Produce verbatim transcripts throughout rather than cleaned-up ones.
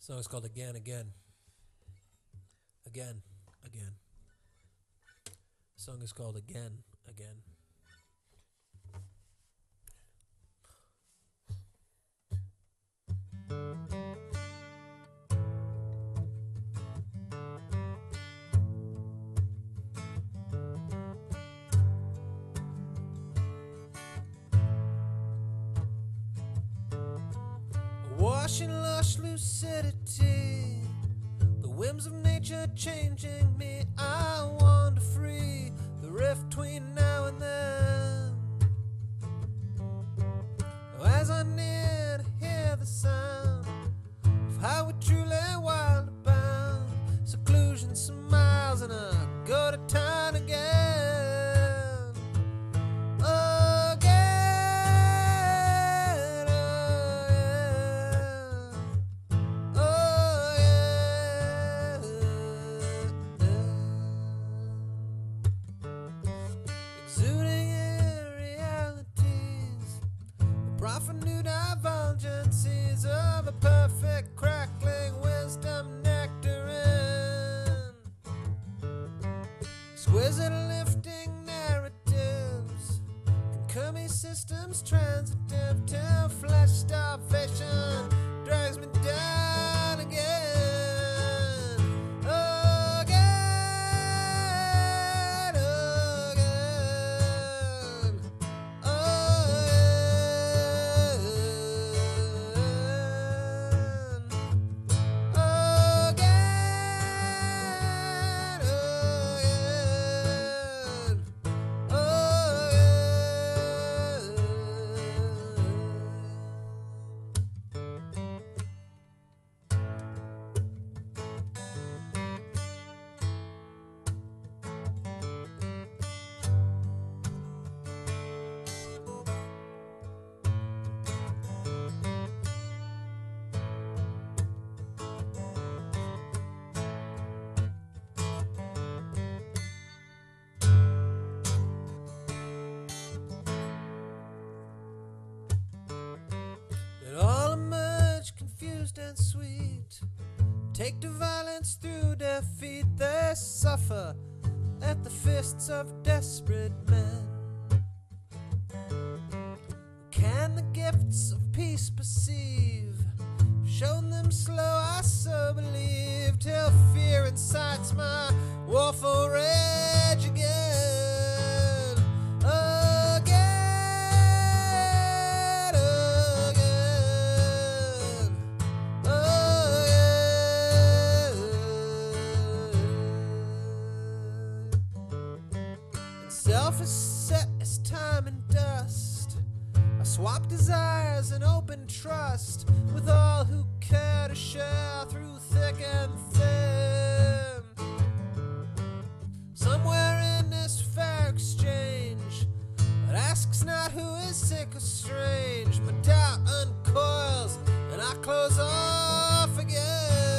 Song is called Again, Again. Again, Again. Song is called Again, Again. Washing lush lucidity, the whims of nature changing me. I wander free, the rift between now and then. As I near to hear the sound of how we truly wild abound, seclusion, some miles, and I go to town again. Profligate divulgences of a perfect crackling wisdom nectarine, exquisite lifting narratives, concurring systems transitive till flesh starvation drags me down again. It all emerge confused and sweet, take to violence through defeat. They suffer at the fists of desperate men. Can the gifts of peace perceive? Shown them slow, I so believe, till fear incites my woeful rage again. Self is set as time and dust. I swap desires and open trust with all who care to share through thick and thin. Somewhere in this fair exchange that asks not who is sick or strange, my doubt uncoils and I close off again.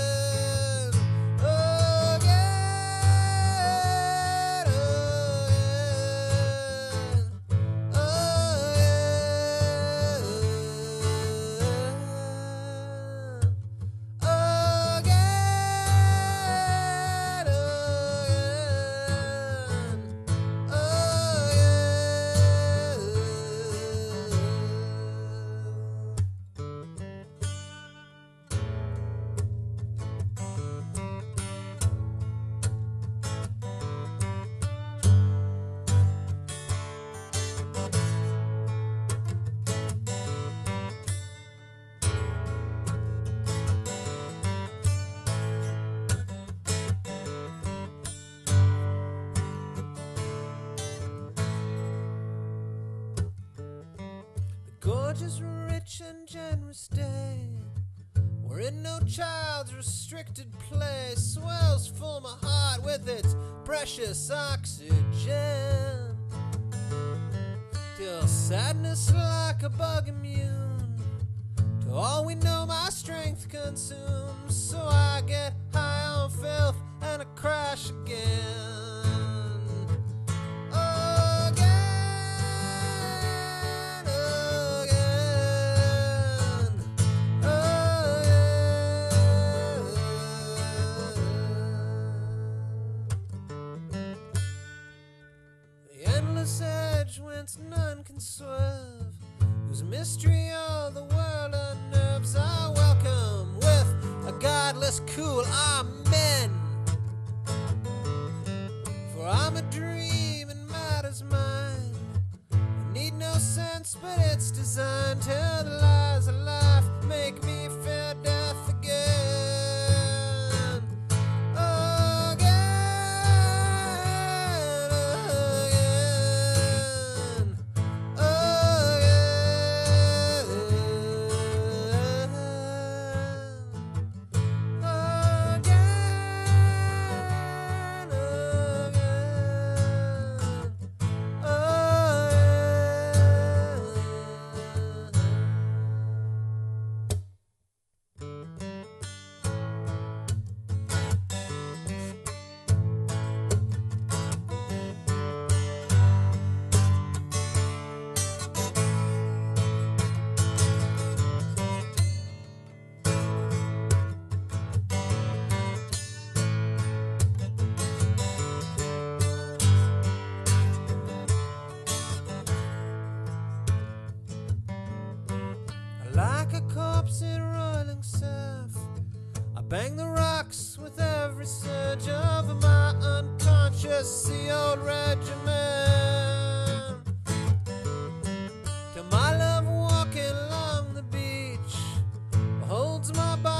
Gorgeous, rich, and generous day, wherein no child's restricted play swells full my heart with its precious oxygen, till sadness like a bug immune to all we know my strength consumes. So I get high on filth and I crash again. Again, again. mind can swerve, whose mystery all the world unnerves, I welcome with a godless cool amen. For I'm a dream and matter's mine. I need no sense, but it's designed. Tell the lies of life, make me fear death again. Again, again, like a corpse in rolling surf, I bang the rocks with every surge of my unconscious sea old regiment. Till my love walking along the beach holds my body